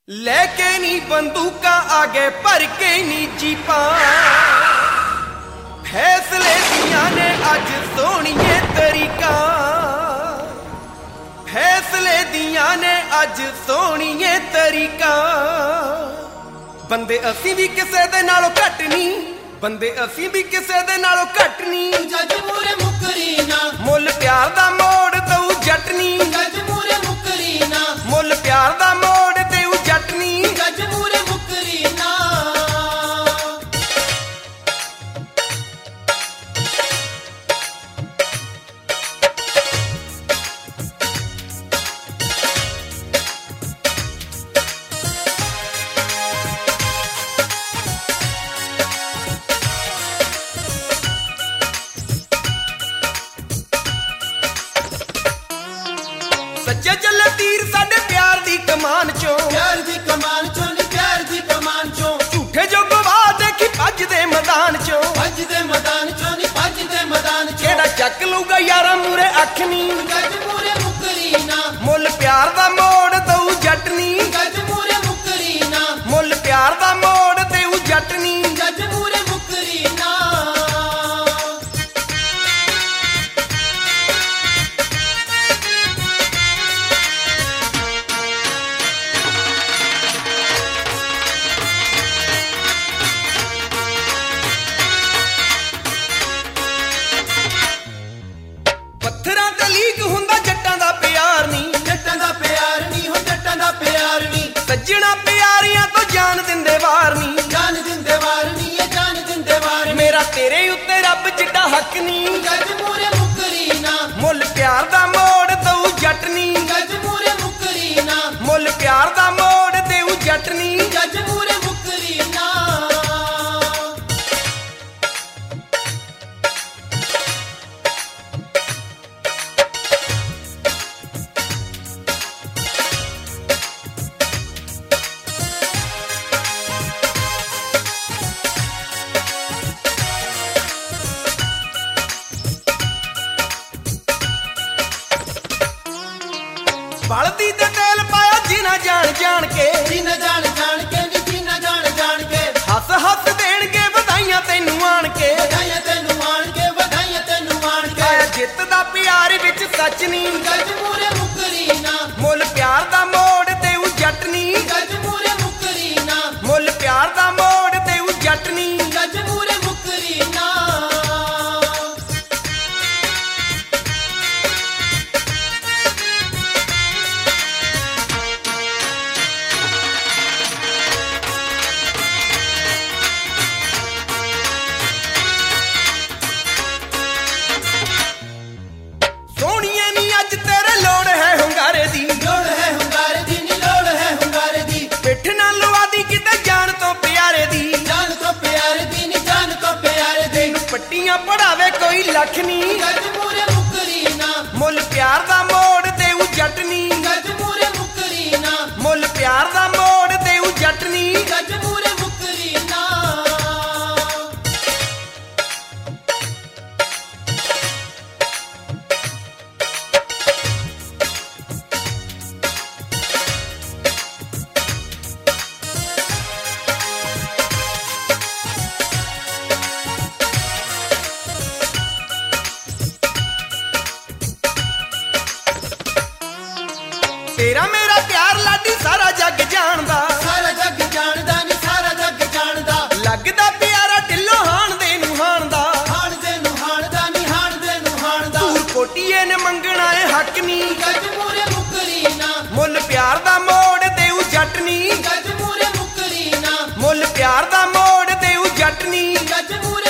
लेके नी बंदूका आगे भर के नी जीपा फैसले दिया ने अज सोहणिए तरीका फैसले दिया ने अज सोहणिए तरीका बंदे असी भी किसे दे नालों घट नहीं बंदे असी भी किसे दे नालों घट नहीं जज मूरे मुकरी ना मुल प्यार दा मोड़ दऊ जट नी जज मूरे मुकरी ना मुल प्यार दा मोड़ देऊ जट नी जज मूरे मुकरी ना सच्चे चले तीर साडे प्यार दी कमान चों प्यार दी कमान चों नी प्यार दी कमान चों झूठे जो गवा देखी भज दे मैदान चों भज दे मैदान चों नी भज दे मैदान चों केड़ा चक लूगा यारा मूरे अख नी जज मूरे मुकरी ना मुल प्यार दा मोड़ दऊ जट नी जज मूरे मुकरी ना मुल प्यार दा मोड़ देऊ जट नी जज मूरे मुकरी ना पत्थरां ते लीक हुंदा जट्टां दा प्यार नी जट्टां दा प्यार नी हो जट्टां दा प्यार नी सज्जणा प्यारियां तो जान दिंदे वार नी जान दिंदे वार नी ये जान दिंदे वार नी मेरा तेरे उत्ते रब जिड्डा हक नी जज मूरे मुकरी ना मुल प्यार दा मोड़ दऊ जट नी जज मूरे मुकरी ना मुल प्यार दा मोड़ देऊ जट नी जज मूरे मुकरी ना बलदी ते तेल पाया जिना जान जान के जीना जान जान के नी जीना जान जान के हस हस देणगे ਵਧਾਈਆਂ ਤੈਨੂੰ ਆਣ ਕੇ ਵਧਾਈਆਂ ਤੈਨੂੰ ਆਣ ਕੇ ਵਧਾਈਆਂ ਤੈਨੂੰ ਆਣ ਕੇ ਆਇਆ ਜਿੱਤ ਦਾ ਪਿਆਰ ਵਿੱਚ ਸੱਚ ਨਹੀਂ ਜਜ ਮੂਰੇ ਮੁਕਰੀ ਨਾ ਮੁੱਲ ਪਿਆਰ ਦਾ ਮੋੜ ਦੇਊ ਜੱਟ ਨਹੀਂ ਜਜ ਮੂਰੇ ਮੁਕਰੀ ਨਾ ਮੁੱਲ ਪਿਆਰ ਦਾ ਮੋੜ ਦੇਊ ਜੱਟ ਨਹੀਂ ਜਜ ਮੂਰੇ ਮੁਕਰੀ ਨਾ ਸੋਹਣੀਏ ਨੀ ਅੱਜ ਤੇਰੇ ਲੋੜ ਹੈ ਹੁੰਗਾਰੇ ਦੀ ਲੋੜ ਹੈ ਹੁੰਗਾਰੇ ਦੀ ਨੀ ਲੋੜ ਹੈ ਹੁੰਗਾਰੇ ਦੀ ਪਿੱਠ ਨਾਲ ਲਵਾ ਦੀ ਕਿਤੇ ਜਾਨ ਤੋਂ ਪਿਆਰੇ ਦੀ ਜਾਨ ਤੋਂ ਪਿਆਰੇ ਦੀ ਨੀ ਜਾਨ ਤੋਂ ਪਿਆਰੇ ਦੀ ਤੈਨੂੰ ਪੱਟੀਆਂ ਪੜਾਵੇ ਕੋਈ ਲੱਖ ਨਹੀਂ ਜਜ ਮੂਰੇ ਮੁਕਰੀ ਨਾ ਮੁੱਲ ਪਿਆਰ ਦਾ ਮੋੜ ਦੇਊ ਜੱਟ ਨਹੀਂ ਜਜ ਮੂਰੇ ਮੁਕਰੀ ਨਾ ਮੁੱਲ ਪਿਆਰ ਦਾ ਮੋੜ ਦੇਊ ਜੱਟ ਨਹੀਂ ਜਜ ਮੂਰੇ ਮੁਕਰੀ ਨਾ ਤੇਰਾ ਮੇਰਾ ਪਿਆਰ ਲਾਡੀ ਸਾਰਾ ਜੱਗ ਜਾਣਦਾ ਸਾਰਾ ਜੱਗ ਜਾਣਦਾ ਨੀ ਸਾਰਾ ਜੱਗ ਜਾਣਦਾ ਲੱਗਦਾ ਪਿਆਰਾ ਢਿੱਲੋਂ ਹਾਣ ਦੇ ਨੂੰ ਹਾਣ ਦਾ ਹਾਣ ਦੇ ਨੂੰ ਹਾਣਦਾ ਨੀ ਹਾਣ ਦੇ ਨੂੰ ਹਾਣਦਾ ਤੂੰ ਕੋਟੀਏ ਨੇ ਮੰਗਣਾ ਏ ਹੱਕ ਨਹੀਂ ਜੱਜ ਮੂਰੇ ਮੁਕਰੀ ਨਾ ਮੁੱਲ ਪਿਆਰ ਦਾ ਮੋੜ ਦੇਊ ਜੱਟ ਨਹੀਂ ਜੱਜ ਮੂਰੇ ਮੁਕਰੀ ਨਾ ਮੁੱਲ ਪਿਆਰ ਦਾ ਮੋੜ ਦੇਊ ਜੱਟ ਨਹੀਂ ਜੱਜ ਮੂਰੇ